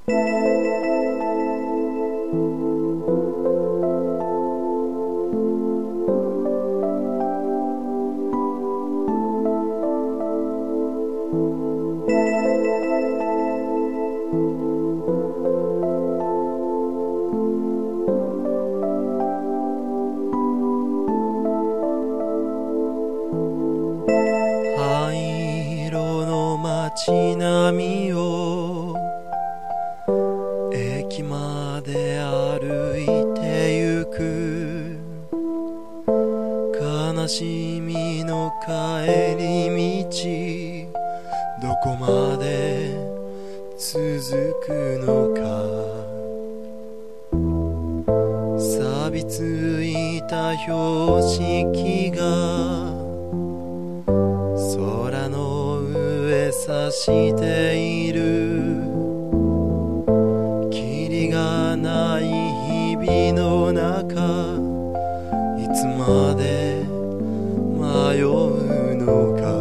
灰色の街並みを駅まで歩いてゆく、悲しみの帰り道どこまで続くのか、錆びついた標識が空の上指している、キリがない日々の中いつまで迷うのか、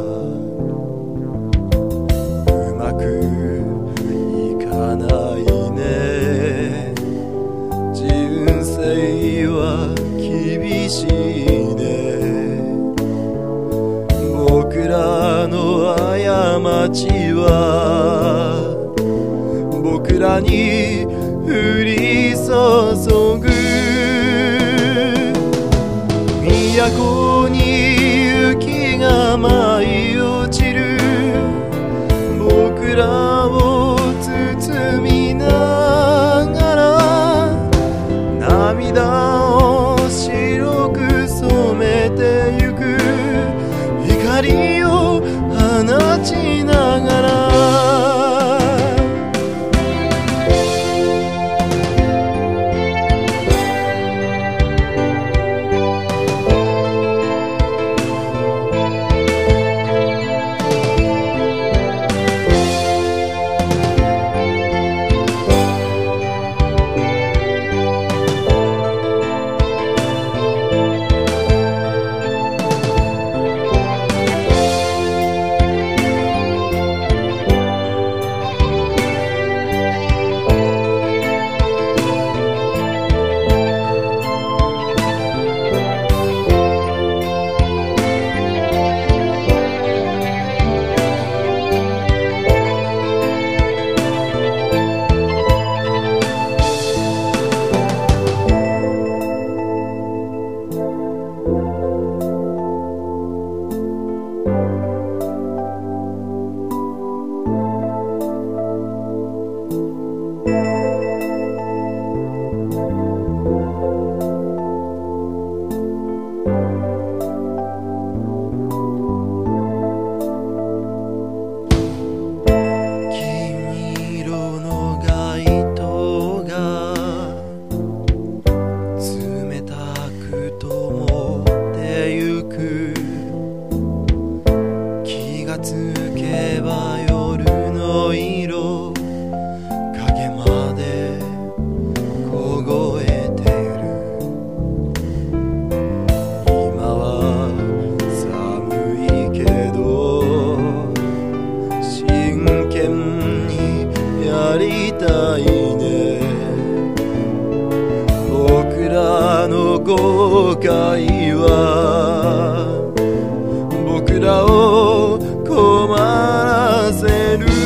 うまくいかないね、人生は厳しいね、僕らの過ちは僕らに降り注ぐ、都に雪が舞い落ちる、僕らを包みながら涙を白く染めてゆく、光を放ちながら後悔は僕らを困らせる、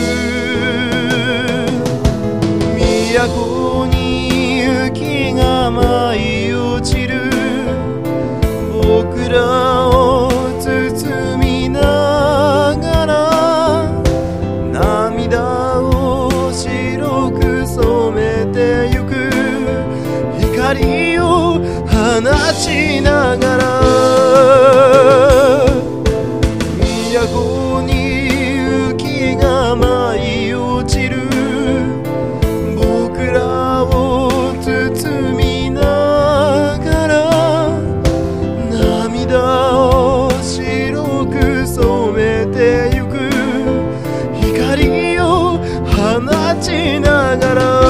都に雪が舞い落ちる、僕らを包みながら涙を白く染めてゆく、光を放ちながら都に雪が舞い落ちる、僕らを包みながら涙を白く染めてゆく、光を放ちながら